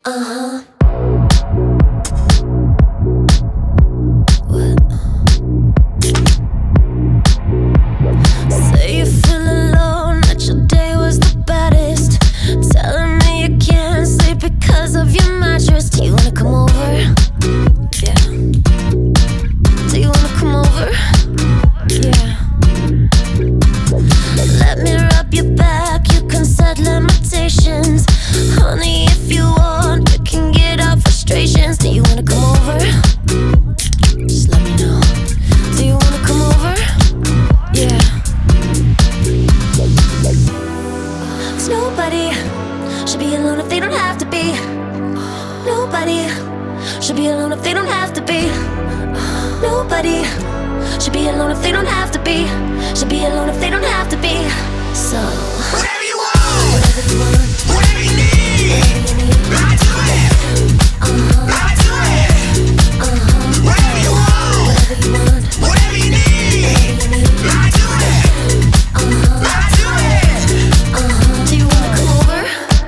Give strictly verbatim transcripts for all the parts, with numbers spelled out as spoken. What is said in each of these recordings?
Uh-huh. Say you feel alone, that your day was the baddest. Telling me you can't sleep because of your mattress. Do you wanna come over? Yeah. Do you wanna come over? Yeah. Let me rub your back, you can set limitations. Honey, if you want, you can get out frustrations. Do you wanna come over? Just let me know. Do you wanna come over? Yeah. Cause nobody should be alone if they don't have to be. Nobody should be alone if they don't have to be. Nobody should be alone if they don't have to be. Should be alone if they don't have to be. So whatever you want, whatever you want, whatever you need, whatever you need, I do it. uh-huh, I do it. uh-huh. Whatever you want, Whatever you want, whatever you need, whatever you need, I do it. uh-huh, I do it. uh-huh. Do you wanna come over?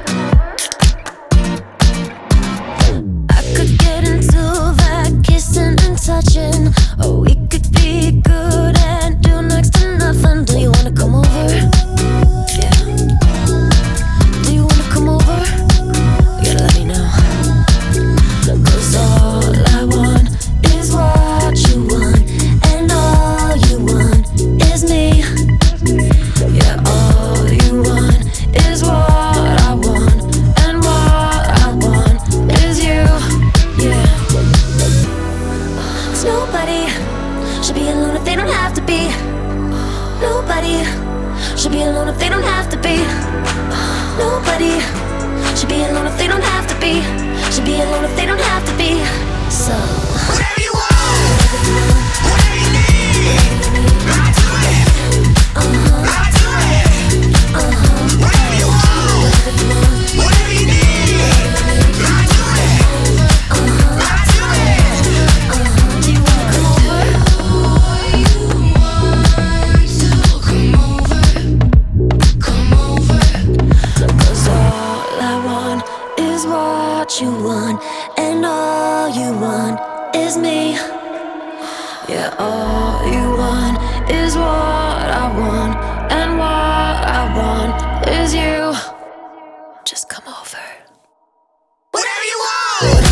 I could get into that kissing and touching, or we could be good and do next to nothing. Do you wanna come over? Yeah. Do you wanna come over? You gotta let me know. Cause all I want is what you want, and all you want is me. Yeah, all you want is what I want, and what I want is you. Yeah. Cause nobody should be alone if they don't have to be. Nobody should be alone if they don't have to be. Nobody should be alone if they don't have to be. Should be alone if they don't have to be. So Whatever you want, whatever you need, I do it. uh-huh, I do it. uh-huh. Whatever you want, whatever you need, I do it. I do it. Do you wanna come over? Cause all I want is what you want, and all you want is me. Yeah, all you want is what I want, and what I want is you. Just come over. Whatever you want.